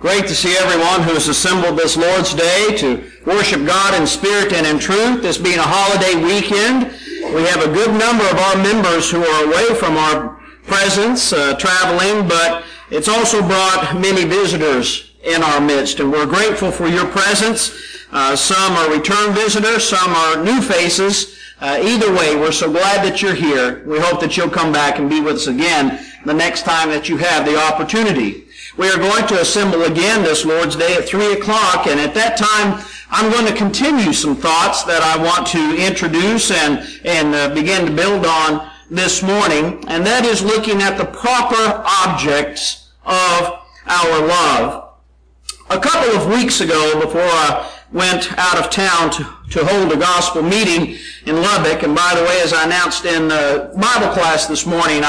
Great to see everyone who has assembled this Lord's Day to worship God in spirit and in truth. This being a holiday weekend, we have a good number of our members who are away from our presence, traveling, but it's also brought many visitors in our midst, and we're grateful for your presence. Some are return visitors, some are new faces. Either way, we're so glad that you're here. We hope that you'll come back and be with us again the next time that you have the opportunity. We are going to assemble again this Lord's Day at 3 o'clock, and at that time, I'm going to continue some thoughts that I want to introduce and begin to build on this morning, and that is looking at the proper objects of our love. A couple of weeks ago, before I went out of town to hold a gospel meeting in Lubbock, and by the way, as I announced in Bible class this morning,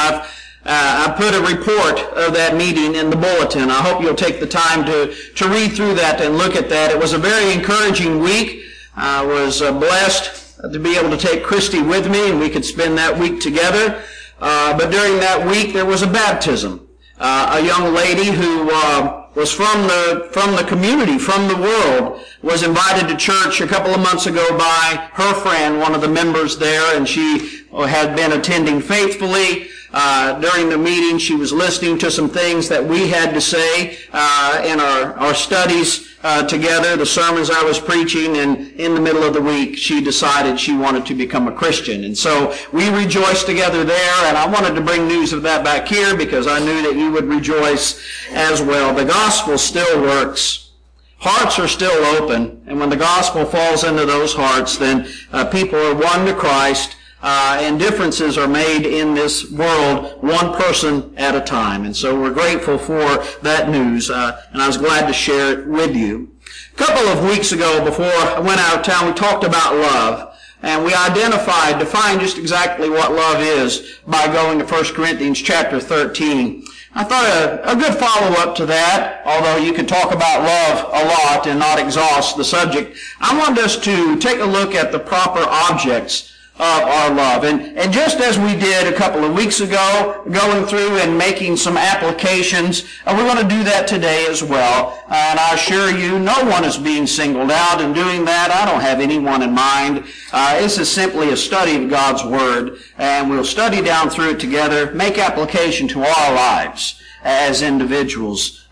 I put a report of that meeting in the bulletin. I hope you'll take the time to read through that and look at that. It was a very encouraging week. I was blessed to be able to take Christy with me, and we could spend that week together. But during that week, there was a baptism. A young lady who was from the community, from the world, was invited to church a couple of months ago by her friend, one of the members there, and she had been attending faithfully. During the meeting, she was listening to some things that we had to say in our studies together, the sermons I was preaching, and in the middle of the week, she decided she wanted to become a Christian. And so we rejoiced together there, and I wanted to bring news of that back here because I knew that you would rejoice as well. The gospel still works. Hearts are still open, and when the gospel falls into those hearts, then people are won to Christ. And differences are made in this world one person at a time. And so we're grateful for that news, and I was glad to share it with you. A couple of weeks ago, before I went out of town, we talked about love. And we defined just exactly what love is by going to 1 Corinthians chapter 13. I thought a good follow-up to that, although you could talk about love a lot and not exhaust the subject, I wanted us to take a look at the proper objects of our love. And just as we did a couple of weeks ago, going through and making some applications, we're going to do that today as well. And I assure you, no one is being singled out in doing that. I don't have anyone in mind. This is simply a study of God's Word, and we'll study down through it together, make application to our lives as individuals.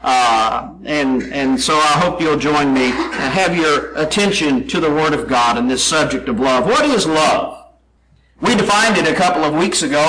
And so I hope you'll join me and have your attention to the Word of God in this subject of love. What is love? We defined it a couple of weeks ago,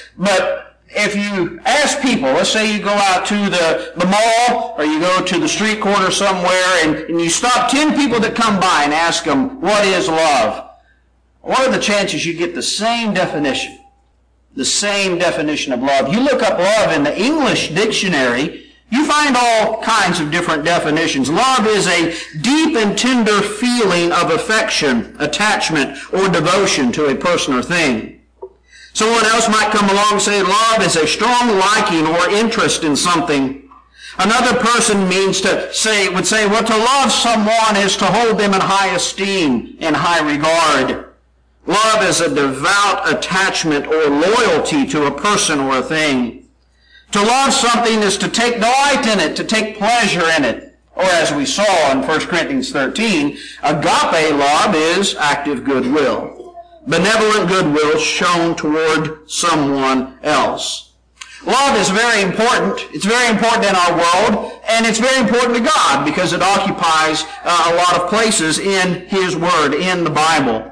but if you ask people, let's say you go out to the mall or you go to the street corner somewhere and you stop 10 people that come by and ask them, what is love? What are the chances you get the same definition? The same definition of love. You look up love in the English dictionary, you find all kinds of different definitions. Love is a deep and tender feeling of affection, attachment, or devotion to a person or thing. Someone else might come along and say love is a strong liking or interest in something. Another person would say, well, to love someone is to hold them in high esteem and high regard. Love is a devout attachment or loyalty to a person or a thing. To love something is to take delight in it, to take pleasure in it. Or as we saw in 1 Corinthians 13, agape love is active goodwill. Benevolent goodwill shown toward someone else. Love is very important. It's very important in our world, and it's very important to God because it occupies a lot of places in His Word, in the Bible.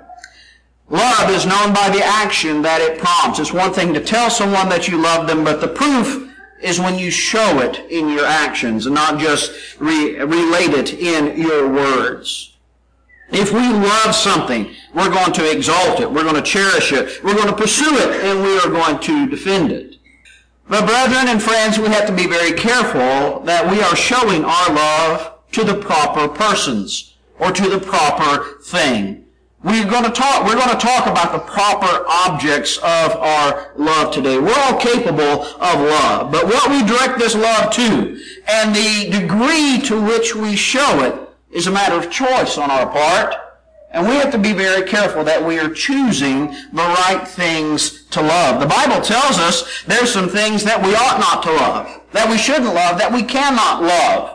Love is known by the action that it prompts. It's one thing to tell someone that you love them, but the proof is when you show it in your actions and not just relate it in your words. If we love something, we're going to exalt it, we're going to cherish it, we're going to pursue it, and we are going to defend it. But brethren and friends, we have to be very careful that we are showing our love to the proper persons or to the proper thing. We're going to talk about the proper objects of our love today. We're all capable of love, but what we direct this love to and the degree to which we show it is a matter of choice on our part. And we have to be very careful that we are choosing the right things to love. The Bible tells us there's some things that we ought not to love, that we shouldn't love, that we cannot love.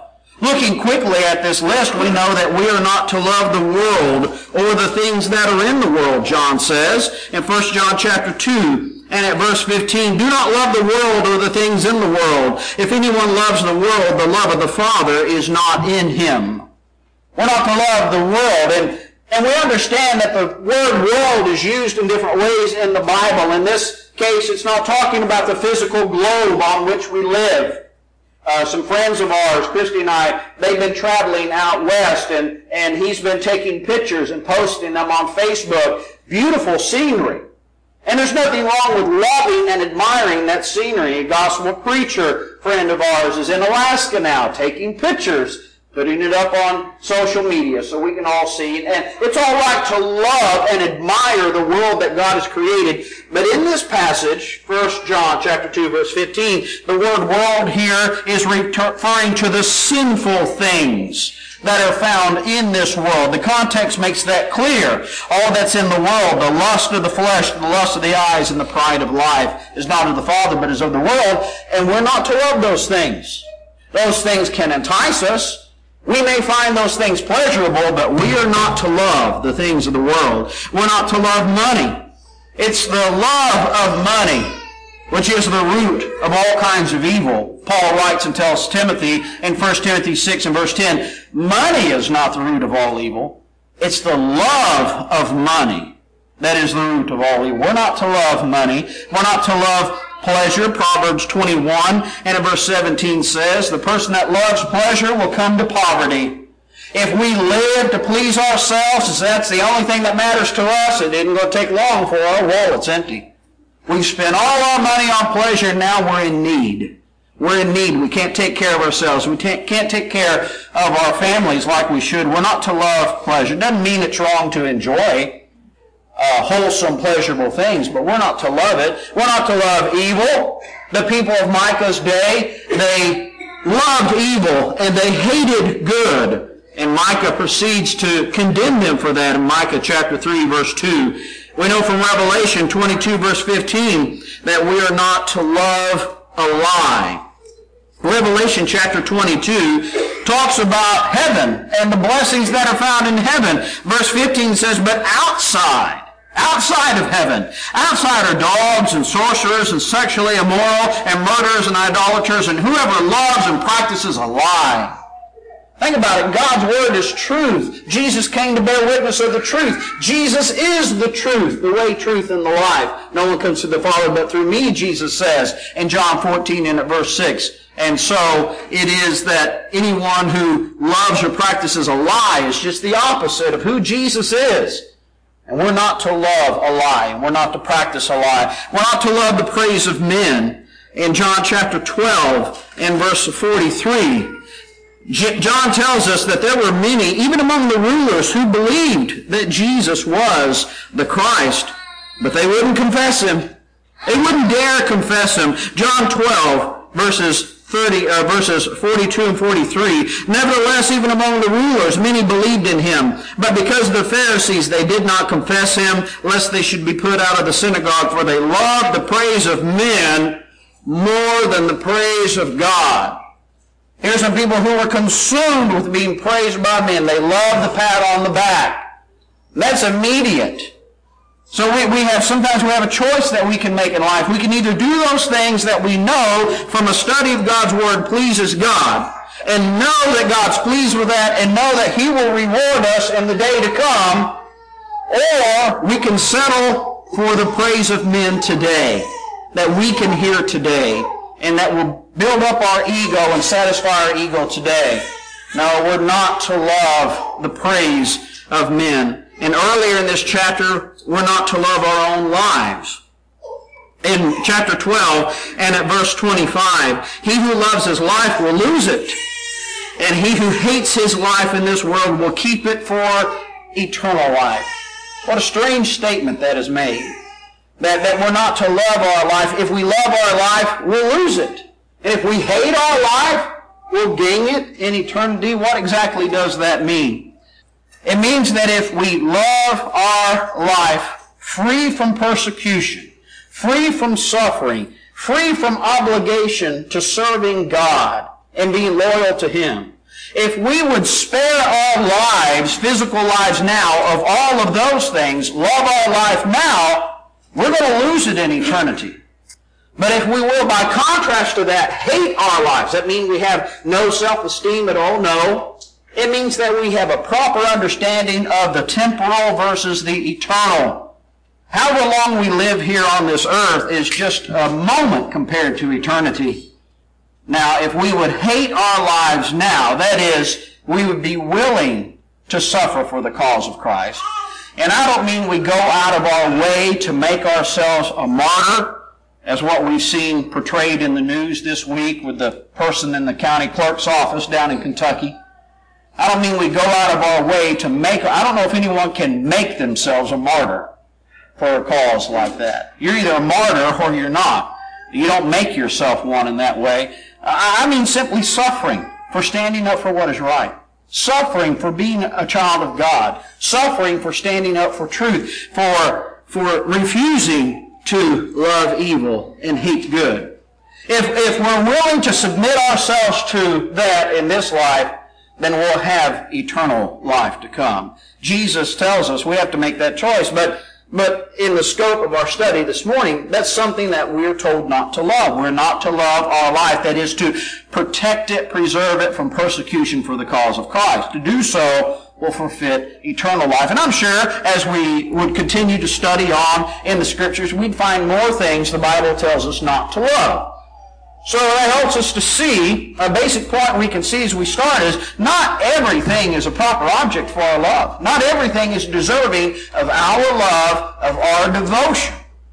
Looking quickly at this list, we know that we are not to love the world or the things that are in the world, John says in 1 John chapter 2 and at verse 15. Do not love the world or the things in the world. If anyone loves the world, the love of the Father is not in him. We're not to love the world. And we understand that the word world is used in different ways in the Bible. In this case, it's not talking about the physical globe on which we live. Some friends of ours, Christy and I, they've been traveling out west, and he's been taking pictures and posting them on Facebook. Beautiful scenery. And there's nothing wrong with loving and admiring that scenery. A gospel preacher friend of ours is in Alaska now, taking pictures, putting it up on social media so we can all see it. And it's all right to love and admire the world that God has created. But in this passage, 1 John chapter 2, verse 15, the word world here is referring to the sinful things that are found in this world. The context makes that clear. All that's in the world, the lust of the flesh, the lust of the eyes, and the pride of life is not of the Father, but is of the world. And we're not to love those things. Those things can entice us. We may find those things pleasurable, but we are not to love the things of the world. We're not to love money. It's the love of money which is the root of all kinds of evil. Paul writes and tells Timothy in 1 Timothy 6 and verse 10, money is not the root of all evil. It's the love of money that is the root of all evil. We're not to love money. We're not to love pleasure. Proverbs 21 and in verse 17 says, the person that loves pleasure will come to poverty. If we live to please ourselves, as that's the only thing that matters to us, it isn't going to take long for our wallet's empty. We've spent all our money on pleasure, and now we're in need. We're in need. We can't take care of ourselves. We can't take care of our families like we should. We're not to love pleasure. It doesn't mean it's wrong to enjoy wholesome, pleasurable things, but we're not to love it. We're not to love evil. The people of Micah's day, they loved evil and they hated good. And Micah proceeds to condemn them for that in Micah chapter 3, verse 2. We know from Revelation 22, verse 15, that we are not to love a lie. Revelation chapter 22 talks about heaven and the blessings that are found in heaven. Verse 15 says, but outside of heaven, outside are dogs and sorcerers and sexually immoral and murderers and idolaters and whoever loves and practices a lie. Think about it. God's word is truth. Jesus came to bear witness of the truth. Jesus is the truth, the way, truth, and the life. No one comes to the Father but through me, Jesus says in John 14 and at verse 6. And so it is that anyone who loves or practices a lie is just the opposite of who Jesus is. And we're not to love a lie. And we're not to practice a lie. We're not to love the praise of men. In John chapter 12 and verse 43, John tells us that there were many, even among the rulers, who believed that Jesus was the Christ, but they wouldn't confess him. They wouldn't dare confess him. John 12, verses 42 and 43. Nevertheless, even among the rulers, many believed in him. But because of the Pharisees, they did not confess him, lest they should be put out of the synagogue, for they loved the praise of men more than the praise of God. Here's some people who are consumed with being praised by men. They love the pat on the back. That's immediate. So sometimes we have a choice that we can make in life. We can either do those things that we know from a study of God's Word pleases God, and know that God's pleased with that, and know that He will reward us in the day to come, or we can settle for the praise of men today, that we can hear today, and that will build up our ego and satisfy our ego today. No, we're not to love the praise of men. And earlier in this chapter, we're not to love our own lives. In chapter 12 and at verse 25, he who loves his life will lose it, and he who hates his life in this world will keep it for eternal life. What a strange statement that is made. That we're not to love our life. If we love our life, we'll lose it. And if we hate our life, we'll gain it in eternity. What exactly does that mean? It means that if we love our life free from persecution, free from suffering, free from obligation to serving God and being loyal to Him, If we would spare our lives, physical lives now, of all of those things, love our life now, we're going to lose it in eternity. But if we will, by contrast to that, hate our lives, that means we have no self-esteem at all? No. It means that we have a proper understanding of the temporal versus the eternal. However long we live here on this earth is just a moment compared to eternity. Now, if we would hate our lives now, that is, we would be willing to suffer for the cause of Christ. And I don't mean we go out of our way to make ourselves a martyr, as what we've seen portrayed in the news this week with the person in the county clerk's office down in Kentucky. I don't mean we go out of our way to I don't know if anyone can make themselves a martyr for a cause like that. You're either a martyr or you're not. You don't make yourself one in that way. I mean simply suffering for standing up for what is right. Suffering for being a child of God. Suffering for standing up for truth. For refusing to love evil and hate good. If we're willing to submit ourselves to that in this life, then we'll have eternal life to come. Jesus tells us we have to make that choice, but in the scope of our study this morning, that's something that we're told not to love. We're not to love our life. That is to protect it, preserve it from persecution for the cause of Christ. To do so will forfeit eternal life. And I'm sure as we would continue to study on in the Scriptures, we'd find more things the Bible tells us not to love. So that helps us to see, a basic point we can see as we start is, not everything is a proper object for our love. Not everything is deserving of our love, of our devotion.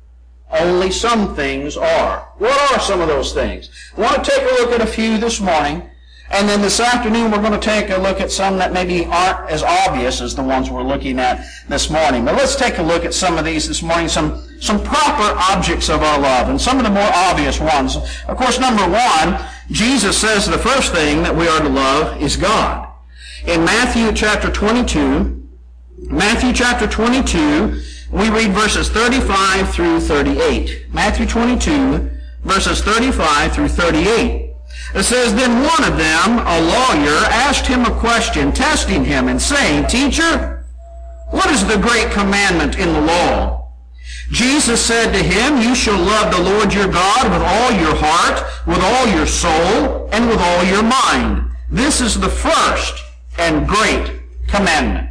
Only some things are. What are some of those things? I want to take a look at a few this morning, and then this afternoon we're going to take a look at some that maybe aren't as obvious as the ones we're looking at this morning. But let's take a look at some of these this morning, some proper objects of our love, and some of the more obvious ones. Of course, number one, Jesus says the first thing that we are to love is God. In Matthew chapter 22, we read verses 35 through 38. Matthew 22, verses 35 through 38. It says, "Then one of them, a lawyer, asked him a question, testing him, and saying, 'Teacher, what is the great commandment in the law?' Jesus said to him, 'You shall love the Lord your God with all your heart, with all your soul, and with all your mind. This is the first and great commandment.'"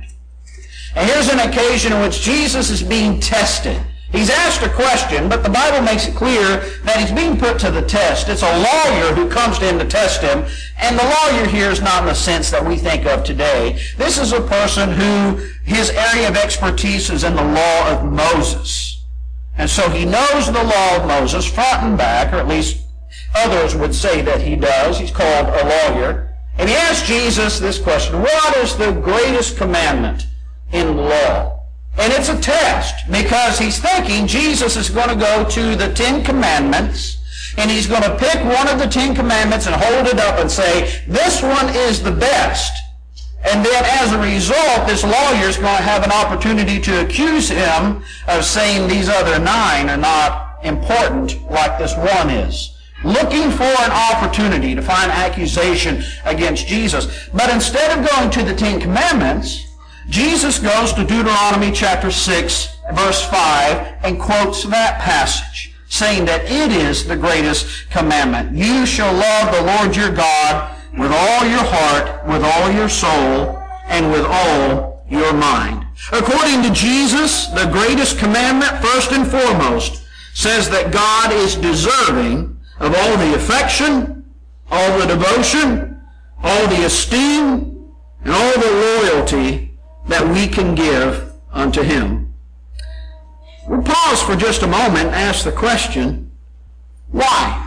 And here's an occasion in which Jesus is being tested. He's asked a question, but the Bible makes it clear that he's being put to the test. It's a lawyer who comes to him to test him, and the lawyer here is not in the sense that we think of today. This is a person who, his area of expertise is in the law of Moses. And so he knows the law of Moses front and back, or at least others would say that he does. He's called a lawyer. And he asked Jesus this question, what is the greatest commandment in the law? And it's a test, because he's thinking Jesus is going to go to the 10 Commandments, and he's going to pick one of the 10 Commandments and hold it up and say, this one is the best. And then as a result, this lawyer is going to have an opportunity to accuse him of saying these other 9 are not important like this one is. Looking for an opportunity to find accusation against Jesus. But instead of going to the 10 Commandments, Jesus goes to Deuteronomy chapter 6, verse 5, and quotes that passage, saying that it is the greatest commandment. You shall love the Lord your God with all your heart, with all your soul, and with all your mind. According to Jesus, the greatest commandment, first and foremost, says that God is deserving of all the affection, all the devotion, all the esteem, and all the loyalty that we can give unto him. We'll pause for just a moment and ask the question, why?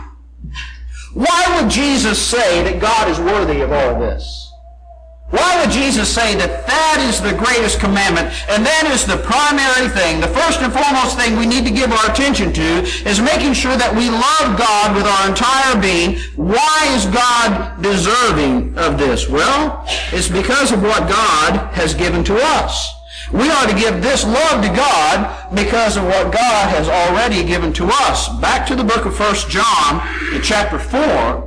Why would Jesus say that God is worthy of all this? Why would Jesus say that that is the greatest commandment, and that is the primary thing, the first and foremost thing we need to give our attention to is making sure that we love God with our entire being? Why is God deserving of this? Well, it's because of what God has given to us. We are to give this love to God because of what God has already given to us. Back to the book of 1 John, in chapter 4,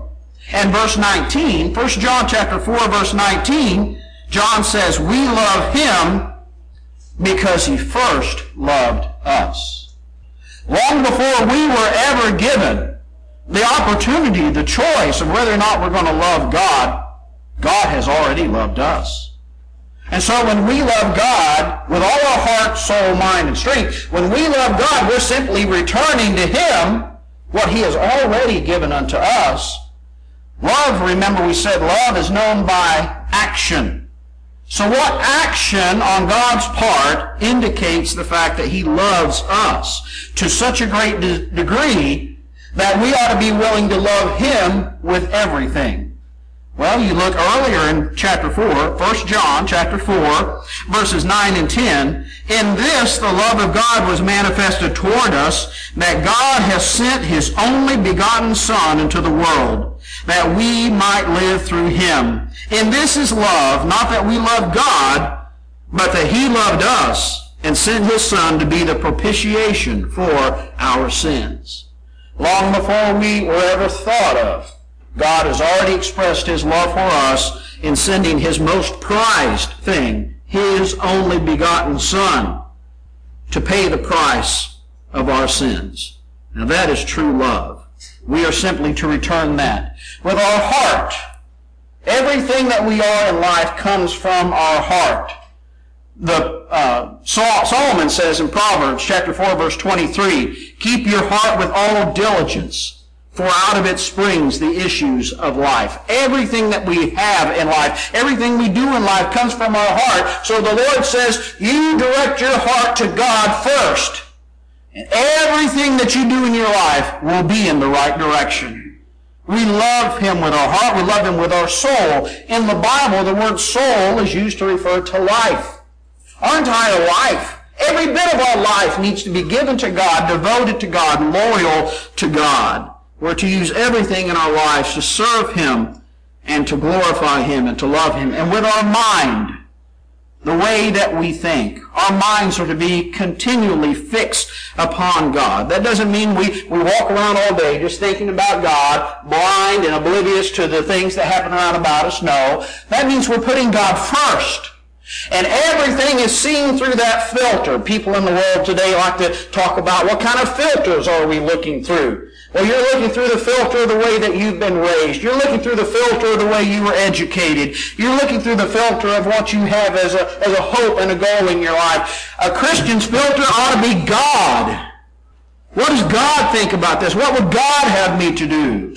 And verse 19, 1 John chapter 4, verse 19, John says, we love him because he first loved us. Long before we were ever given the opportunity, the choice of whether or not we're going to love God, God has already loved us. And so when we love God with all our heart, soul, mind, and strength, when we love God, we're simply returning to him what he has already given unto us. Love, remember we said love is known by action. So what action on God's part indicates the fact that he loves us to such a great degree that we ought to be willing to love him with everything? Well, you look earlier in chapter 4, 1 John chapter 4, verses 9 and 10. In this the love of God was manifested toward us, that God has sent his only begotten Son into the world, that we might live through him. In this is love, not that we love God, but that he loved us and sent his Son to be the propitiation for our sins. Long before we were ever thought of, God has already expressed his love for us in sending his most prized thing, his only begotten Son, to pay the price of our sins. Now that is true love. We are simply to return that with our heart. Everything that we are in life comes from our heart. Solomon says in Proverbs chapter 4, verse 23, keep your heart with all diligence, for out of it springs the issues of life. Everything that we have in life, everything we do in life comes from our heart. So the Lord says, you direct your heart to God first, and everything that you do in your life will be in the right direction. We love him with our heart. We love him with our soul. In the Bible, the word soul is used to refer to life. Our entire life, every bit of our life needs to be given to God, devoted to God, loyal to God. We're to use everything in our lives to serve him and to glorify him and to love him. And with our mind, the way that we think, our minds are to be continually fixed upon God. That doesn't mean we walk around all day just thinking about God, blind and oblivious to the things that happen around about us. No, that means we're putting God first. And everything is seen through that filter. People in the world today like to talk about what kind of filters are we looking through. Well, you're looking through the filter of the way that you've been raised. You're looking through the filter of the way you were educated. You're looking through the filter of what you have as a hope and a goal in your life. A Christian's filter ought to be God. What does God think about this? What would God have me to do?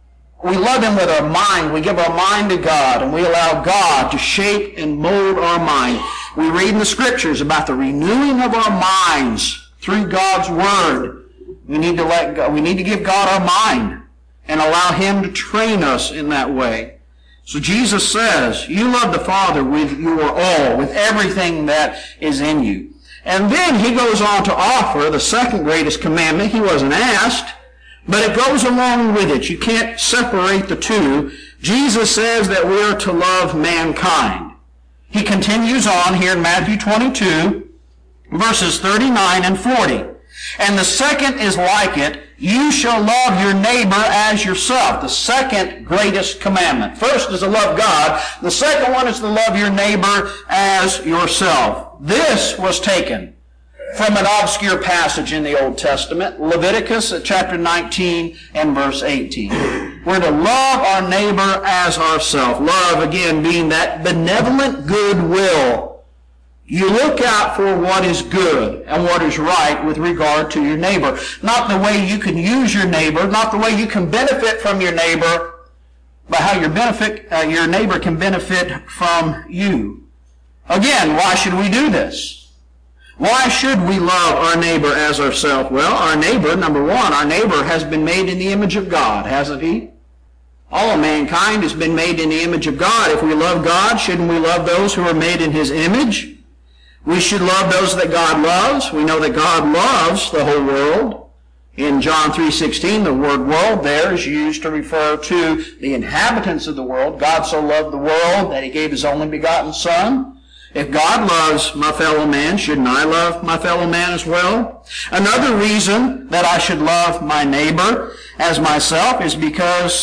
We love him with our mind. We give our mind to God, and we allow God to shape and mold our mind. We read in the Scriptures about the renewing of our minds through God's Word. We need to give God our mind and allow him to train us in that way. So Jesus says, you love the Father with your all, with everything that is in you. And then he goes on to offer the second greatest commandment. He wasn't asked, but it goes along with it. You can't separate the two. Jesus says that we're to love mankind. He continues on here in Matthew 22, verses 39 and 40. And the second is like it, you shall love your neighbor as yourself. The second greatest commandment. First is to love God. The second one is to love your neighbor as yourself. This was taken from an obscure passage in the Old Testament, Leviticus chapter 19 and verse 18. We're to love our neighbor as ourselves. Love, again, being that benevolent goodwill. You look out for what is good and what is right with regard to your neighbor. Not the way you can use your neighbor, not the way you can benefit from your neighbor, but how your neighbor can benefit from you. Again, why should we do this? Why should we love our neighbor as ourselves? Well, our neighbor, number one, our neighbor has been made in the image of God, hasn't he? All of mankind has been made in the image of God. If we love God, shouldn't we love those who are made in his image? We should love those that God loves. We know that God loves the whole world. In John 3:16, the word world there is used to refer to the inhabitants of the world. God so loved the world that he gave his only begotten Son. If God loves my fellow man, shouldn't I love my fellow man as well? Another reason that I should love my neighbor as myself is because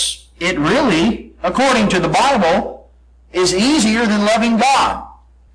it really, according to the Bible, is easier than loving God.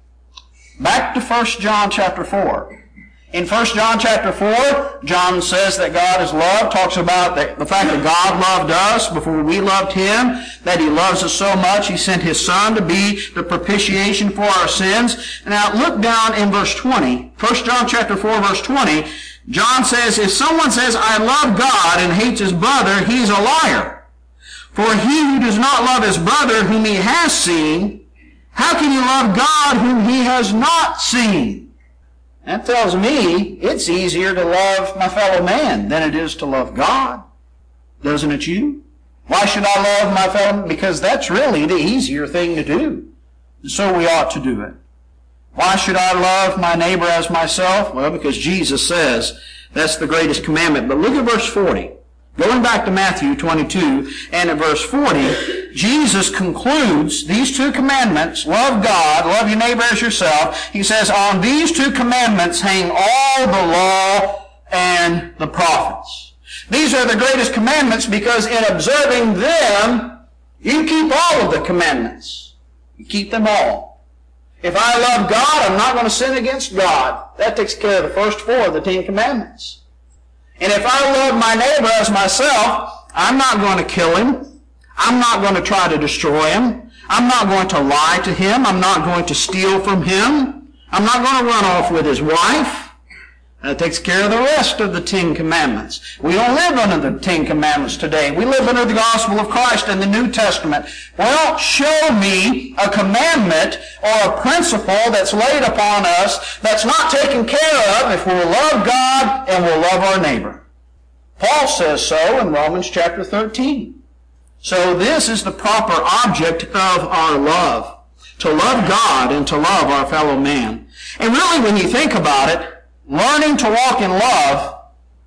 Back to 1 John chapter 4. In 1 John chapter 4, John says that God is love, talks about the fact that God loved us before we loved Him, that He loves us so much He sent His Son to be the propitiation for our sins. Now look down in verse 20. 1 John chapter 4 verse 20, John says, if someone says, I love God and hates his brother, he's a liar. For he who does not love his brother whom he has seen, how can he love God whom he has not seen? That tells me it's easier to love my fellow man than it is to love God. Doesn't it you? Why should I love my fellow man? Because that's really the easier thing to do. So we ought to do it. Why should I love my neighbor as myself? Well, because Jesus says that's the greatest commandment. But look at verse 40. Going back to Matthew 22 and at verse 40, Jesus concludes these two commandments, love God, love your neighbor as yourself. He says, on these two commandments hang all the law and the prophets. These are the greatest commandments because in observing them, you keep all of the commandments. You keep them all. If I love God, I'm not going to sin against God. That takes care of the first four of the 10 commandments. And if I love my neighbor as myself, I'm not going to kill him. I'm not going to try to destroy him. I'm not going to lie to him. I'm not going to steal from him. I'm not going to run off with his wife. That takes care of the rest of the 10 commandments. We don't live under the 10 commandments today. We live under the gospel of Christ and the New Testament. Well, show me a commandment or a principle that's laid upon us that's not taken care of if we'll love God and we'll love our neighbor. Paul says so in Romans chapter 13. So this is the proper object of our love, to love God and to love our fellow man. And really, when you think about it, learning to walk in love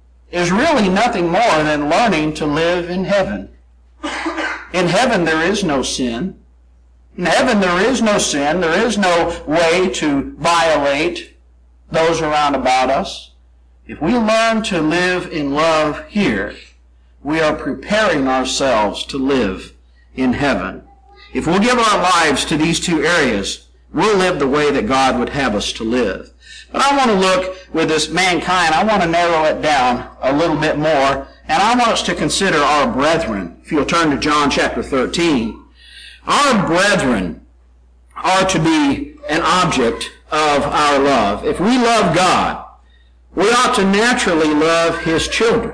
is really nothing more than learning to live in heaven. In heaven there is no sin. In heaven there is no sin. There is no way to violate those around about us. If we learn to live in love here, we are preparing ourselves to live in heaven. If we'll give our lives to these two areas, we'll live the way that God would have us to live. But I want to look with this mankind, I want to narrow it down a little bit more, and I want us to consider our brethren. If you'll turn to John chapter 13. Our brethren are to be an object of our love. If we love God, we ought to naturally love His children.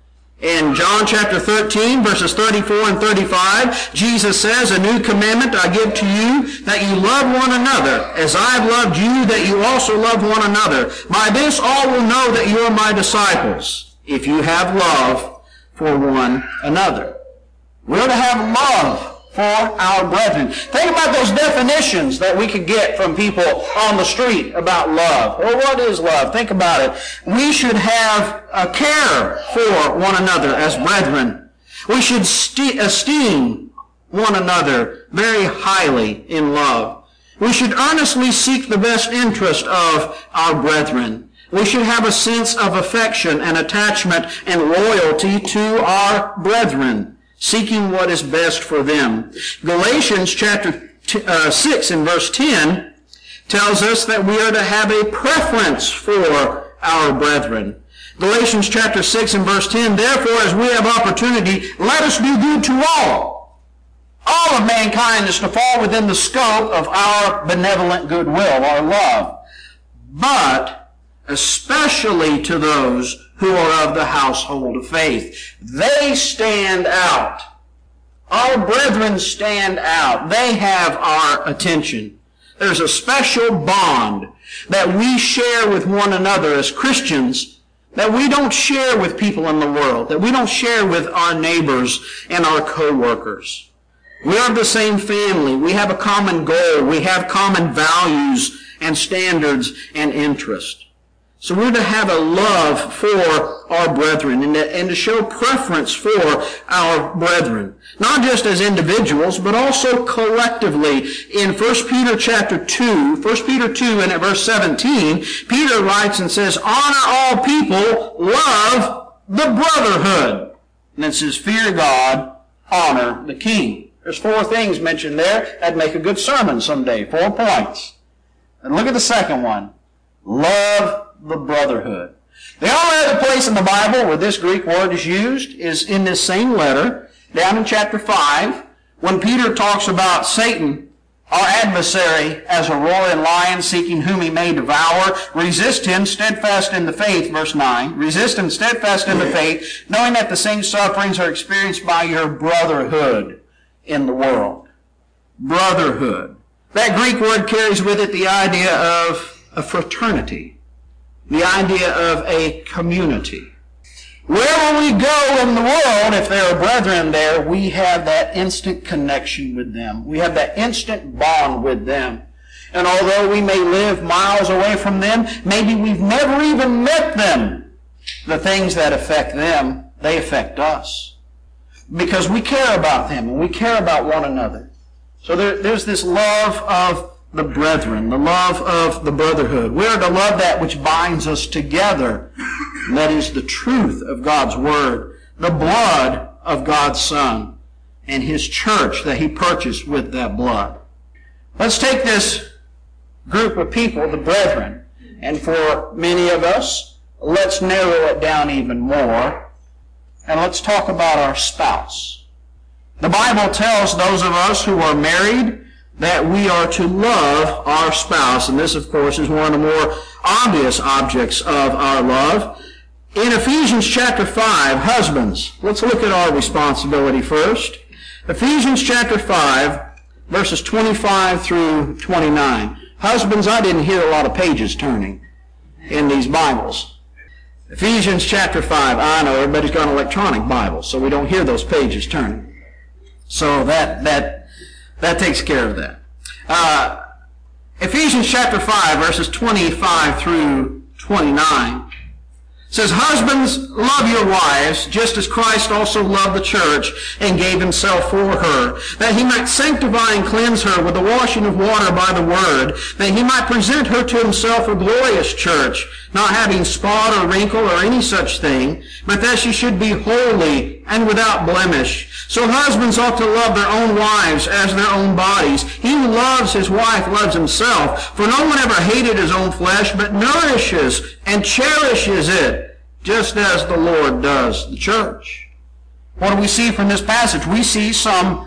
In John chapter 13, verses 34 and 35, Jesus says, a new commandment I give to you, that you love one another, as I have loved you, that you also love one another. By this all will know that you are my disciples, if you have love for one another. We're to have love for our brethren. Think about those definitions that we could get from people on the street about love. Well, what is love? Think about it. We should have a care for one another as brethren. We should esteem one another very highly in love. We should earnestly seek the best interest of our brethren. We should have a sense of affection and attachment and loyalty to our brethren, seeking what is best for them. Galatians chapter 6 and verse 10 tells us that we are to have a preference for our brethren. Galatians chapter 6 and verse 10, therefore, as we have opportunity, let us do good to all. All of mankind is to fall within the scope of our benevolent goodwill, our love. But especially to those who are of the household of faith. They stand out. Our brethren stand out. They have our attention. There's a special bond that we share with one another as Christians that we don't share with people in the world, that we don't share with our neighbors and our co-workers. We are of the same family. We have a common goal. We have common values and standards and interests. So we're to have a love for our brethren and to show preference for our brethren. Not just as individuals, but also collectively. In 1 Peter chapter 2, 1 Peter 2 and at verse 17, Peter writes and says, honor all people, love the brotherhood. And it says, fear God, honor the king. There's 4 things mentioned there. That'd make a good sermon someday. 4 points. And look at the second one. Love the brotherhood. The only other place in the Bible where this Greek word is used is in this same letter, down in chapter 5, when Peter talks about Satan, our adversary, as a roaring lion seeking whom he may devour. Resist him steadfast in the faith, verse 9. Resist him steadfast in the faith, knowing that the same sufferings are experienced by your brotherhood in the world. Brotherhood. That Greek word carries with it the idea of a fraternity, the idea of a community. Wherever we go in the world, if there are brethren there, we have that instant connection with them. We have that instant bond with them. And although we may live miles away from them, maybe we've never even met them, the things that affect them, they affect us. Because we care about them and we care about one another. So there's this love of the brethren, the love of the brotherhood. We are to love that which binds us together. And that is the truth of God's Word, the blood of God's Son, and His church that He purchased with that blood. Let's take this group of people, the brethren, and for many of us, let's narrow it down even more, and let's talk about our spouse. The Bible tells those of us who are married that we are to love our spouse, and this, of course, is one of the more obvious objects of our love. In Ephesians chapter 5, husbands, let's look at our responsibility first. Ephesians chapter 5, verses 25 through 29. Husbands, I didn't hear a lot of pages turning in these Bibles. Ephesians chapter 5, I know everybody's got an electronic Bible, so we don't hear those pages turning. So that takes care of that. Ephesians chapter 5, verses 25 through 29. Says, husbands, love your wives, just as Christ also loved the church and gave himself for her, that he might sanctify and cleanse her with the washing of water by the word, that he might present her to himself a glorious church, not having spot or wrinkle or any such thing, but that she should be holy and without blemish. So husbands ought to love their own wives as their own bodies. He who loves his wife loves himself. For no one ever hated his own flesh, but nourishes and cherishes it, just as the Lord does the church. What do we see from this passage? We see some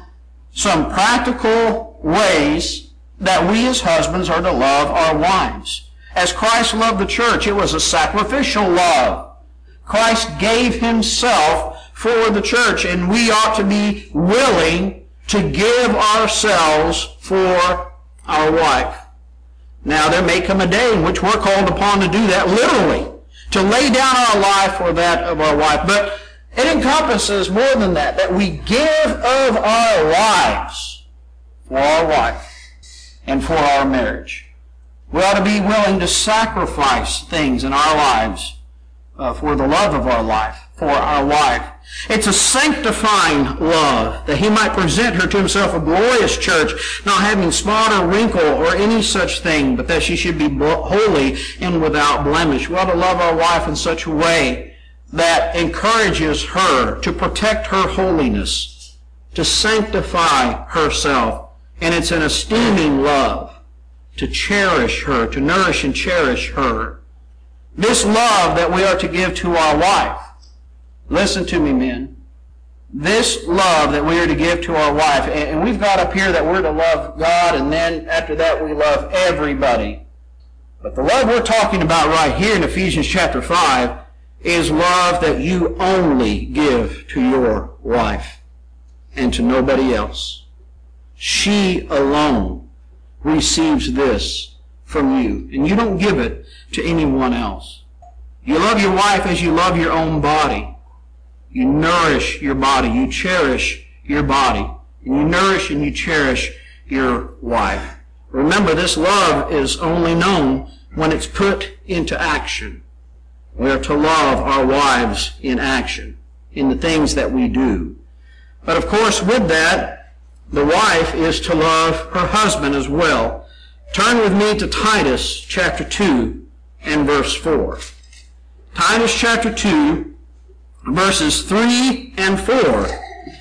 practical ways that we as husbands are to love our wives. As Christ loved the church, it was a sacrificial love. Christ gave himself for the church, and we ought to be willing to give ourselves for our wife. Now, there may come a day in which we're called upon to do that literally, to lay down our life for that of our wife. But it encompasses more than that we give of our lives for our wife and for our marriage. We ought to be willing to sacrifice things in our lives for the love of our life, for our wife. It's a sanctifying love, that he might present her to himself a glorious church, not having spot or wrinkle or any such thing, but that she should be holy and without blemish. We ought to love our wife in such a way that encourages her to protect her holiness, to sanctify herself. And it's an esteeming love to cherish her, to nourish and cherish her. This love that we are to give to our wife, listen to me, men. This love that we are to give to our wife, and we've got up here that we're to love God, and then after that we love everybody. But the love we're talking about right here in Ephesians chapter 5 is love that you only give to your wife and to nobody else. She alone receives this from you, and you don't give it to anyone else. You love your wife as you love your own body. You nourish your body. You cherish your body. And you nourish and you cherish your wife. Remember, this love is only known when it's put into action. We are to love our wives in action, in the things that we do. But of course, with that, the wife is to love her husband as well. Turn with me to Titus chapter 2 and verse 4. Titus chapter 2, verses 3 and 4.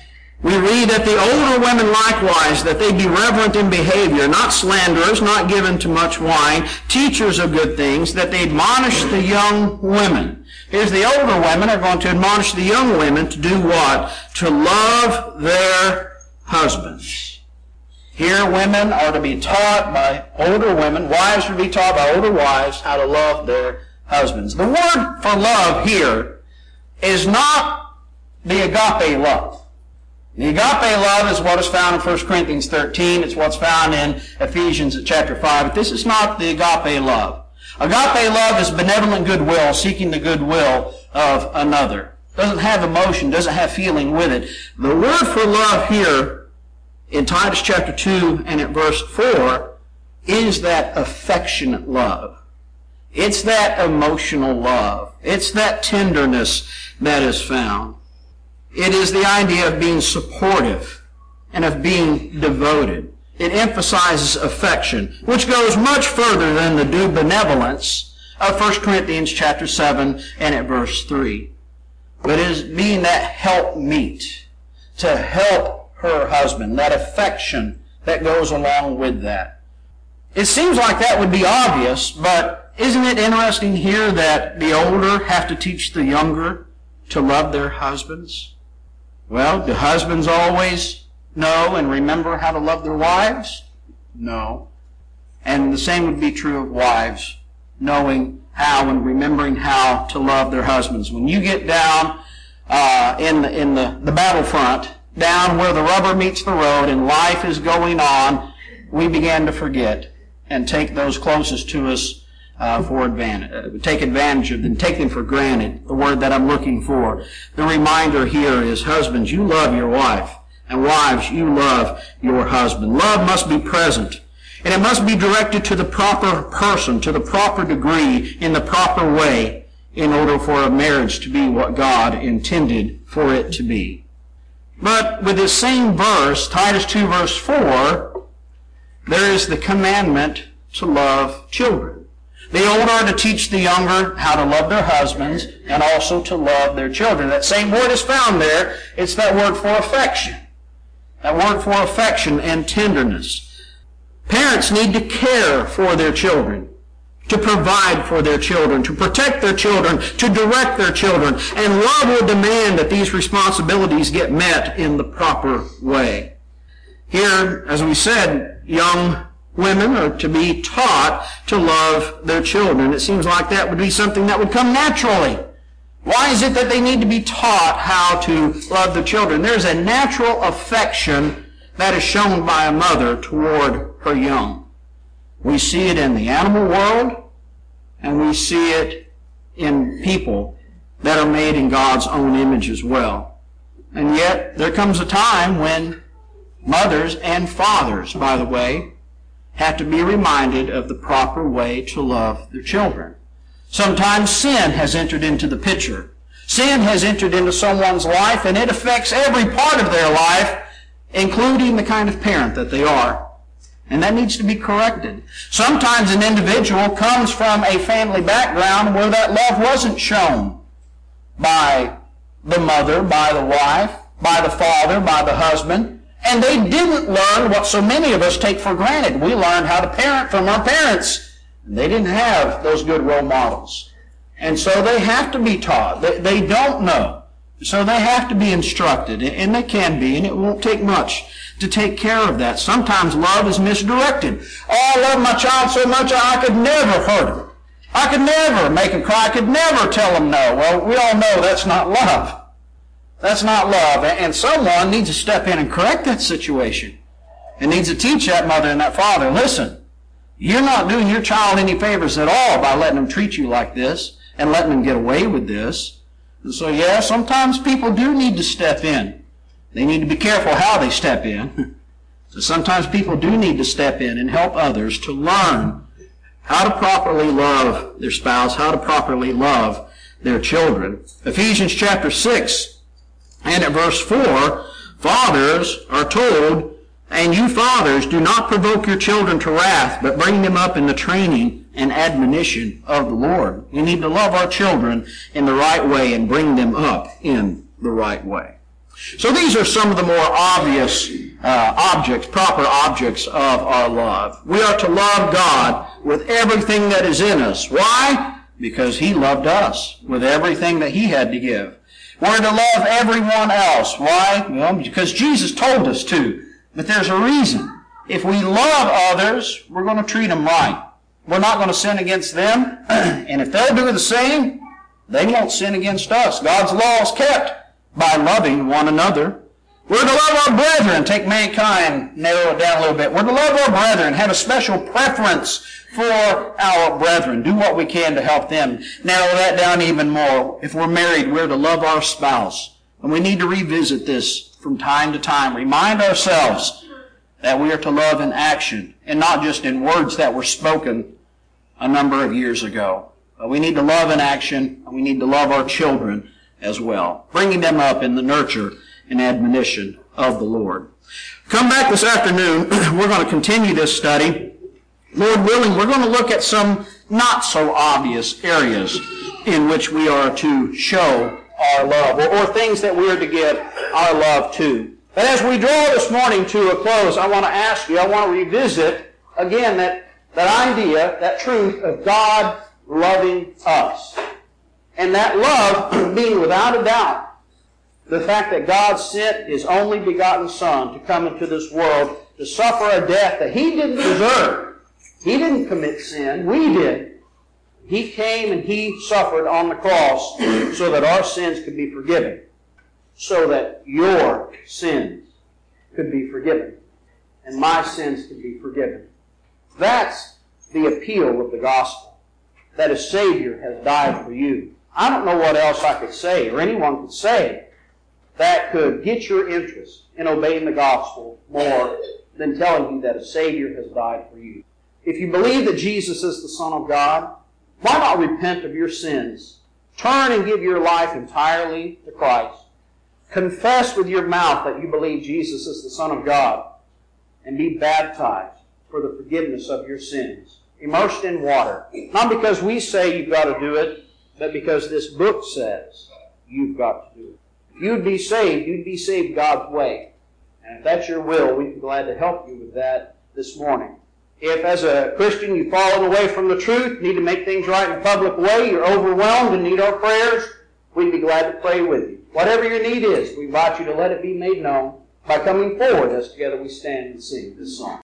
We read that the older women likewise, that they be reverent in behavior, not slanderers, not given to much wine, teachers of good things, that they admonish the young women. Here's the older women are going to admonish the young women to do what? To love their husbands. Here women are to be taught by older women, wives are to be taught by older wives how to love their husbands. The word for love here is not the agape love. The agape love is what is found in 1 Corinthians 13. It's what's found in Ephesians chapter 5. But this is not the agape love. Agape love is benevolent goodwill, seeking the goodwill of another. Doesn't have emotion, doesn't have feeling with it. The word for love here in Titus chapter 2 and at verse 4 is that affectionate love. It's that emotional love. It's that tenderness that is found. It is the idea of being supportive and of being devoted. It emphasizes affection, which goes much further than the due benevolence of 1 Corinthians chapter 7 and at verse 3. But it is being that helpmeet to help her husband, that affection that goes along with that. It seems like that would be obvious, but isn't it interesting here that the older have to teach the younger to love their husbands? Well, do husbands always know and remember how to love their wives? No. And the same would be true of wives, knowing how and remembering how to love their husbands. When you get down in the battlefront, down where the rubber meets the road and life is going on, we begin to forget and take those closest to us take advantage of them, take them for granted, the word that I'm looking for. The reminder here is, husbands, you love your wife, and wives, you love your husband. Love must be present, and it must be directed to the proper person, to the proper degree, in the proper way, in order for a marriage to be what God intended for it to be. But with this same verse, Titus 2 verse 4, there is the commandment to love children. The older are to teach the younger how to love their husbands and also to love their children. That same word is found there. It's that word for affection. That word for affection and tenderness. Parents need to care for their children, to provide for their children, to protect their children, to direct their children. And love will demand that these responsibilities get met in the proper way. Here, as we said, young women are to be taught to love their children. It seems like that would be something that would come naturally. Why is it that they need to be taught how to love their children? There's a natural affection that is shown by a mother toward her young. We see it in the animal world, and we see it in people that are made in God's own image as well. And yet, there comes a time when mothers and fathers, by the way, have to be reminded of the proper way to love their children. Sometimes sin has entered into the picture. Sin has entered into someone's life, and it affects every part of their life, including the kind of parent that they are. And that needs to be corrected. Sometimes an individual comes from a family background where that love wasn't shown by the mother, by the wife, by the father, by the husband. And they didn't learn what so many of us take for granted. We learned how to parent from our parents. They didn't have those good role models. And so they have to be taught. They don't know. So they have to be instructed. And they can be, and it won't take much to take care of that. Sometimes love is misdirected. Oh, I love my child so much I could never hurt him. I could never make him cry. I could never tell him no. Well, we all know that's not love. That's not love. And someone needs to step in and correct that situation. And needs to teach that mother and that father, listen, you're not doing your child any favors at all by letting them treat you like this and letting them get away with this. And so, yeah, sometimes people do need to step in. They need to be careful how they step in. So sometimes people do need to step in and help others to learn how to properly love their spouse, how to properly love their children. Ephesians chapter 6, and at verse 4, fathers are told, and you fathers, do not provoke your children to wrath, but bring them up in the training and admonition of the Lord. We need to love our children in the right way and bring them up in the right way. So these are some of the more obvious proper objects of our love. We are to love God with everything that is in us. Why? Because He loved us with everything that He had to give. We're to love everyone else. Why? Well, because Jesus told us to. But there's a reason. If we love others, we're going to treat them right. We're not going to sin against them. And if they'll do the same, they won't sin against us. God's law is kept by loving one another. We're to love our brethren. Take mankind, narrow it down a little bit. We're to love our brethren, have a special preference for our brethren. Do what we can to help them. Narrow that down even more. If we're married, we're to love our spouse. And we need to revisit this from time to time. Remind ourselves that we are to love in action and not just in words that were spoken a number of years ago. But we need to love in action, and we need to love our children as well, bringing them up in the nurture and admonition of the Lord. Come back this afternoon. We're going to continue this study. Lord willing, we're going to look at some not so obvious areas in which we are to show our love, or things that we are to give our love to. But as we draw this morning to a close, I want to revisit again that idea, that truth of God loving us. And that love being without a doubt the fact that God sent His only begotten Son to come into this world to suffer a death that He didn't deserve. He didn't commit sin. We did. He came and He suffered on the cross so that our sins could be forgiven. So that your sins could be forgiven. And my sins could be forgiven. That's the appeal of the gospel. That a Savior has died for you. I don't know what else I could say, or anyone could say, that could get your interest in obeying the gospel more than telling you that a Savior has died for you. If you believe that Jesus is the Son of God, why not repent of your sins? Turn and give your life entirely to Christ. Confess with your mouth that you believe Jesus is the Son of God, and be baptized for the forgiveness of your sins. Immersed in water. Not because we say you've got to do it, but because this book says you've got to do it. If you'd be saved God's way. And if that's your will, we'd be glad to help you with that this morning. If as a Christian you've fallen away from the truth, need to make things right in a public way, you're overwhelmed and need our prayers, we'd be glad to pray with you. Whatever your need is, we invite you to let it be made known by coming forward as together we stand and sing this song.